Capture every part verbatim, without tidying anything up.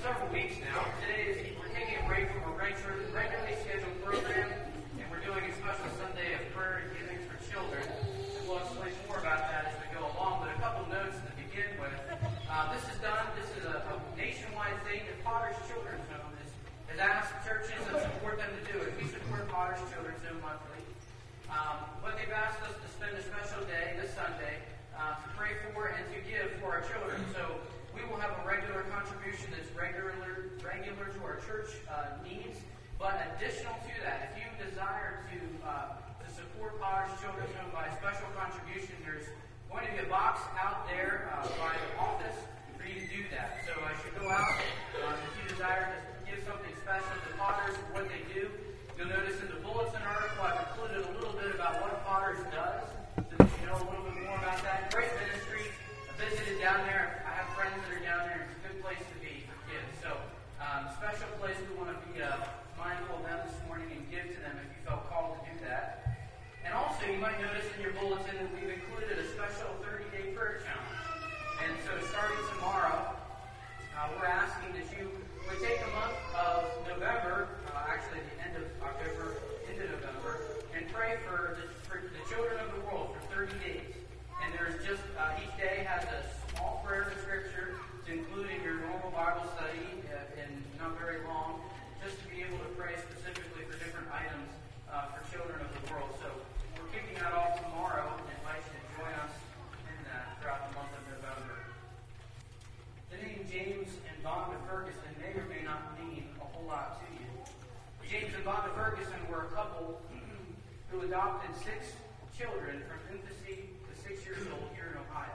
several weeks now. Today is we're taking a break from a regular, regularly scheduled program, and we're doing a special Sunday of prayer and giving for children. And we'll explain more about that as we go along. But a couple notes to begin with. Uh, this is done. This is a, a nationwide thing that Potter's Children's Home has, has asked churches and support them to do it. We support Potter's Children's Home monthly. Um, but they've asked us to spend a special day this Sunday uh, to pray for and to give for our children. So we will have a regular contribution that's regular, regular to our church uh, needs. But additional to that, if you desire to uh, to support Potter's Children's Home by a special contribution, there's going to be a box out there uh, by the office for you to do that. So as you go out, um, if you desire to give something special to Potter's and what they do, you'll notice in the bulletin article I've included a little bit about what Potter's does, so that you know a little bit more about that. Great ministry. I visited down there. I have friends that are down there. It's a good place to be for kids. So, um, special place. We want to be uh, mindful of them this morning and give to them if you felt called to do that. And also, you might notice in your bulletin that we've included a special thirty-day prayer challenge. And so, starting tomorrow, uh, we're asking that you would take a month of November, uh, actually the end of October, into November, and pray for the, for the children of the world for thirty days. And there's just, uh, each day has a small prayer to Scripture to include in your normal Bible study, uh, and not very long, just to be able to pray specifically for different items uh, for children of the world. So we're kicking that off tomorrow, and invite you to join us in that throughout the month of November. The name James and Vonda Ferguson may or may not mean a whole lot to you. James and Vonda Ferguson were a couple who adopted six children from infancy to six years old here in Ohio.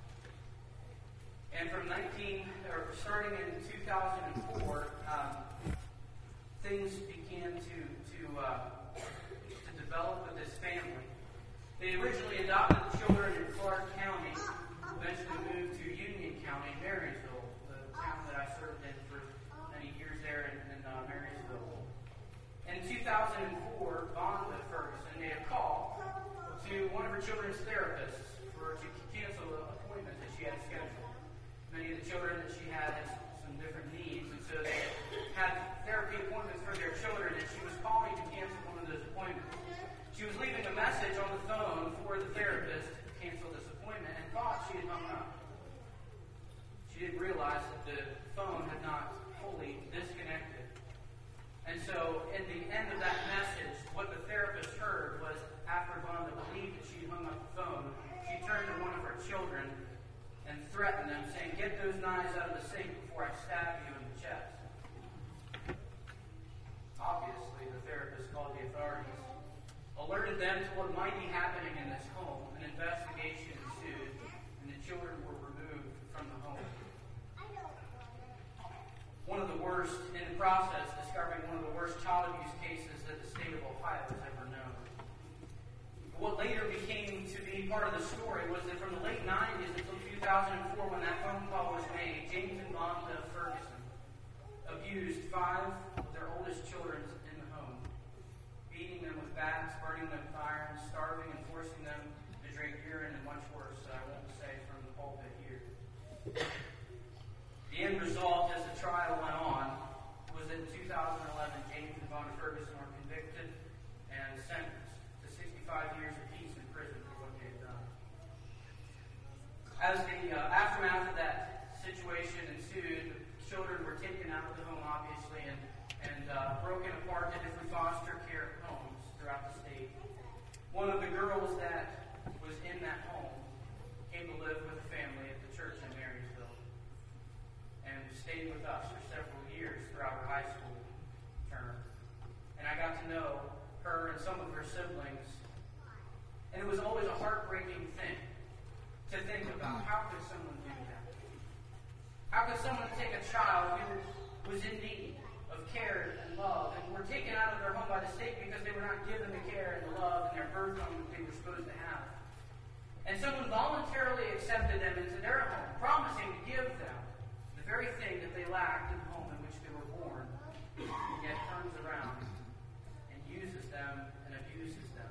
And from nineteen, or starting in two thousand four, um, things began to to uh, to develop with this family. They originally adopted the children in Clark County, eventually moved to Union County, Marysville, the town that I served in for many years there in, in uh, Marysville. In two thousand four, Vonda Ferguson made a call to one of her children's therapists for to cancel an appointment that she had scheduled. Many of the children that she had had some different needs, and so they had therapy appointments for their children, and she was calling to cancel one of those appointments. She was leaving a message on the phone for the therapist to cancel this appointment and thought she had hung up. She didn't realize that the phone had not fully disconnected. And so, in the end of that message, what the therapist heard was, after Vonda believed that she hung up the phone, she turned to one of her children and threatened them, saying, "Get those knives out of the sink before I stab you in the chest." Obviously, the therapist called the authorities, alerted them to what might be happening in this home. An investigation ensued, and the children were removed from the home. One of the worst, in the process, discovering one of the worst child abuse cases that the state of Ohio has ever known. What later became to be part of the story was that from the late nineties until two thousand four, when that phone call was made, James and Vonda Ferguson abused five of their oldest children in the home, beating them with bats, burning them with iron, starving and forcing them to drink urine, and much worse, I won't say from the pulpit here. The end result, as the trial went on, was that in two thousand eleven, James and Vonda Ferguson were convicted and sentenced to sixty-five years of peace in prison for what they had done. As the uh, aftermath of that situation ensued, the children were taken out of the home, obviously, and, and uh, broken apart to different foster care homes throughout the state. One of the girls that was in that home came to live with a family at the church in Marysville and stayed with us for several years throughout her high school term. And I got to know her and some of her siblings. And it was always a heartbreaking thing to think about. How could someone do that? How could someone take a child who was in need of care and love and were taken out of their home by the state because they were not given the care and the love and their birth home that they were supposed to have? And someone voluntarily accepted them into their home, promising to give them the very thing that they lacked in the home in which they were born, and yet turns around and uses them and abuses them.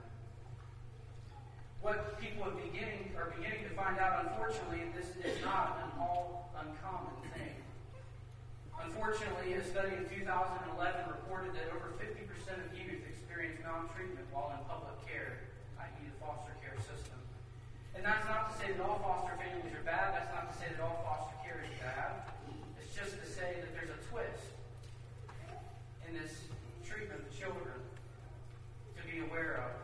What people are beginning, are beginning to find out, unfortunately, this is not an all uncommon thing. Unfortunately, a study in two thousand eleven reported that over fifty percent of youth experience maltreatment while in public care, that is the foster care system. And that's not to say that all foster families are bad. That's not to say that all foster care is bad. It's just to say that there's a twist in this treatment of children to be aware of.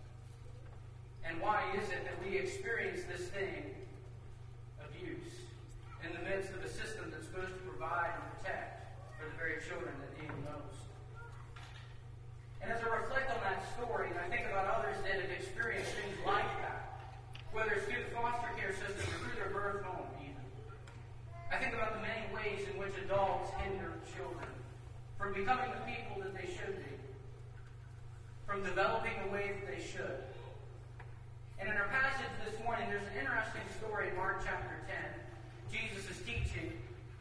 And why is it that we experience this thing, abuse, in the midst of a system that's supposed to provide and protect for the very children that need it most? And as I reflect on that story, and I think about others that have experienced things like that, whether it's through the foster care system or through their birth home even, I think about the many ways in which adults hinder children from becoming the people that they should be, from developing the way that they should. And in our passage this morning, there's an interesting story in Mark chapter ten. Jesus is teaching,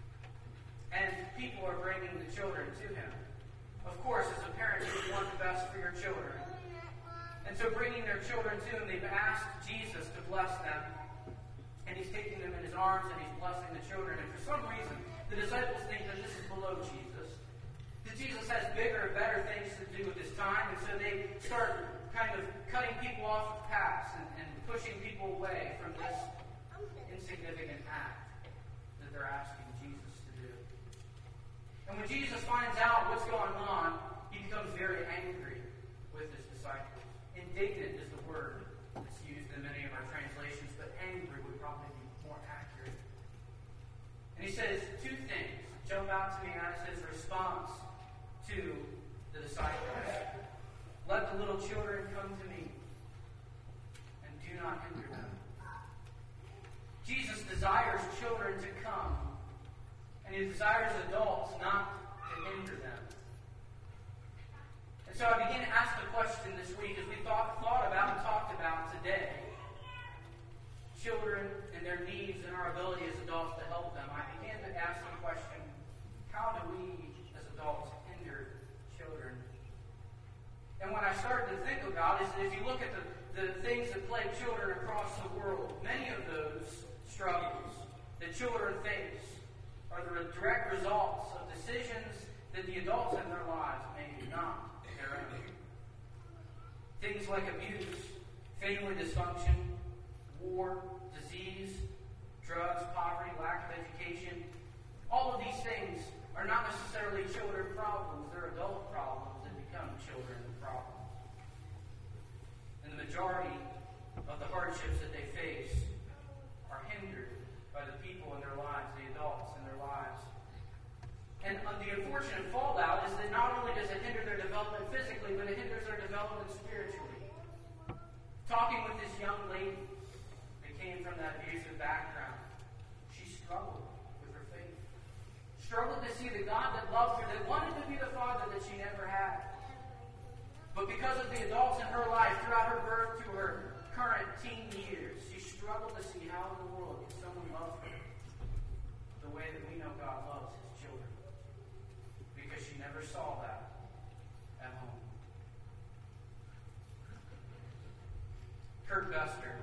and people are bringing the children to him. Of course, as a parent, you want the best for your children. And so bringing their children to him, they've asked Jesus to bless them. And he's taking them in his arms, and he's blessing the children. And for some reason, the disciples think that this is below Jesus. That Jesus has bigger and better things to do with his time. And so they start kind of cutting people off the paths and, and pushing people away from this insignificant act that they're asking Jesus to do. And when Jesus finds out what's going on, he becomes very angry with his disciples. Indignant is the word that's used in many of our translations, but angry would probably be more accurate. And he says two things jump out to me as his response to the disciples. Let the little children come to me, and do not hinder them. Jesus desires children to come, and he desires adults not to hinder them. And so I began to ask the question this week as we thought, thought about and talked about today, children and their needs and our ability as adults to help them. I began to ask the question, how do we as adults hinder children? And what I started to think about is that if you look at the, the things that plague children across the world, many of those struggles that children face are the direct results of decisions that the adults in their lives made, not their own. Things like abuse, family dysfunction, war, disease, drugs, poverty, lack of education. All of these things are not necessarily children problems, they're adult problems that become children problems. And the majority of the hardships that they face are hindered by the people in their lives, the adults in their lives. And the unfortunate fallout is that not only does it hinder their development physically, but it hinders their development spiritually. Talking with this young lady that came from that abusive background, she struggled with her faith. Struggled to see the God that loved her, that wanted to be the father that she never had. But because of the adults in her life, throughout her birth to her current teen years, she struggled to see how in the world could someone love her the way that we know God loves his children. Because she never saw that at home. Kurt Buster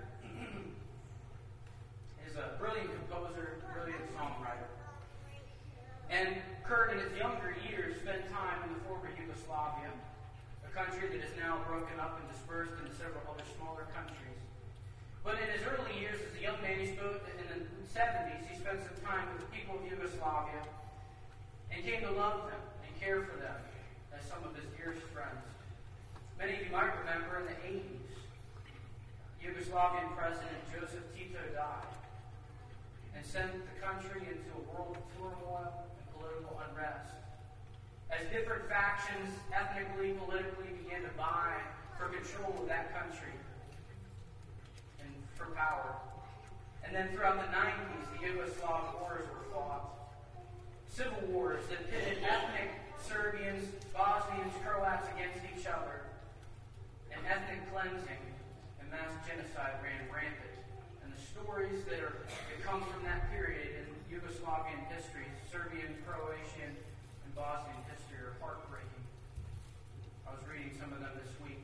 is a brilliant composer, brilliant songwriter. And Kurt, in his younger years, spent time in the former Yugoslavia, country that is now broken up and dispersed into several other smaller countries. But in his early years as a young man, he spoke in the seventies, he spent some time with the people of Yugoslavia and came to love them and care for them as some of his dearest friends. Many of you might remember in the eighties, Yugoslavian President Joseph Tito died and sent the country into a world of turmoil and political unrest. As different factions, ethnically, politically, began to vie for control of that country and for power. And then throughout the nineties, the Yugoslav wars were fought. Civil wars that pitted ethnic Serbians, Bosnians, Croats against each other. And ethnic cleansing and mass genocide ran rampant. And the stories that, are, that come from that period in Yugoslavian history, Serbian, Croatian, and Bosnian history, are heartbreaking. I was reading some of them this week.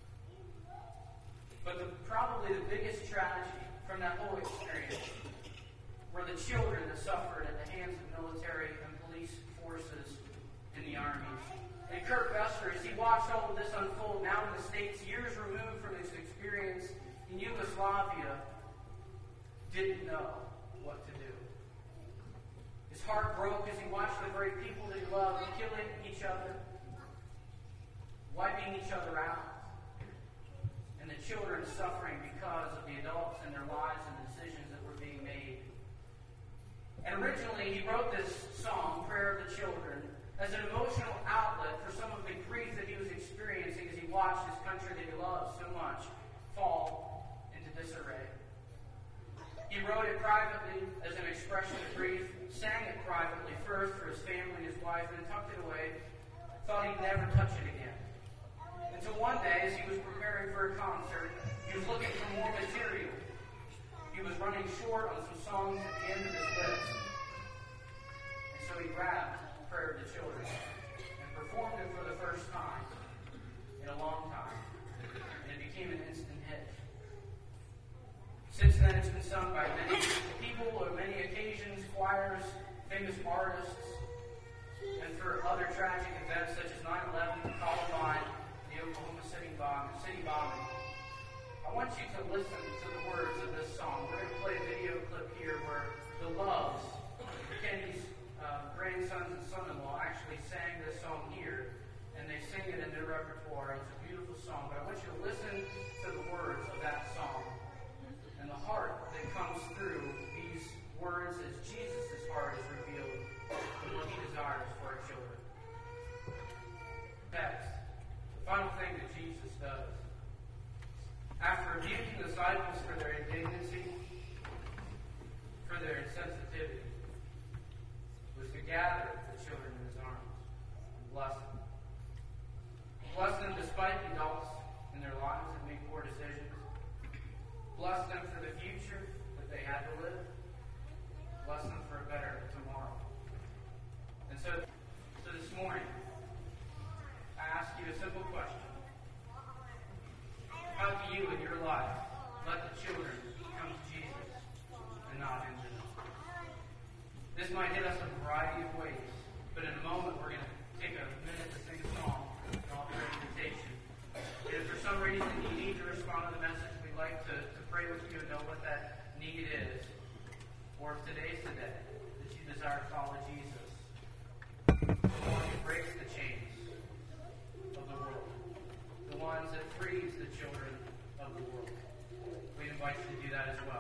But the, probably the biggest tragedy from that whole experience were the children that suffered at the hands of military and police the armies. And Kurt Buster, as he watched all of this unfold, now in the States, years removed from his experience in Yugoslavia, didn't know what to do. His heart broke as he watched the very people that he loved killing each other, wiping each other out, and the children suffering because of the adults and their lives and the decisions that were being made. And originally he wrote this song, Prayer of the Children, as an emotional outlet for some of the grief that he was experiencing as he watched his country that he loved so much fall into disarray. He wrote it privately as an expression of grief, sang it privately first for his family and his wife, and then tucked it away, thought he'd never touch it again. Until one day, as he was preparing for a concert, he was looking for more material. He was running short on some songs at the end of his list. And so he grabbed Prayer of the Children and performed it for the first time in a long time. And it became an instant hit. Since then, it's been sung by many people on many occasions, choirs, famous artists, and for other tragic events such as nine eleven, Columbine, the Oklahoma City bombing. City bombing. I want you to listen to the words of this song. We're going to play a video clip here where the Loves, Kenny's uh, grandsons and son-in-law, actually sang this song here, and they sing it in their repertoire. It's a beautiful song, but I want you to listen to the words of that song and the heart that comes through these words as Jesus' heart is revealed and what he desires for our children. Next, the final thing that Jesus does, after rebuking the disciples for their indignancy, for their insensitivity, was to gather the children in his arms and bless them. Bless them despite the adults in their lives that make poor decisions. Bless them for the future that they had to live. Bless them for a better tomorrow. And so, so this morning, I ask you a simple question. How do you in your life let the children come to Jesus and not hinder them? This might hit us in a variety of ways, but in a moment we're going to take a minute to sing a song and offer an invitation. And if for some reason you need to respond to the message, we'd like to, to pray with you and know what that need is. Or if today's the day that you desire to follow Jesus, the one who breaks the chains of the world, the ones that frees the children of the world. We invite you to do that as well.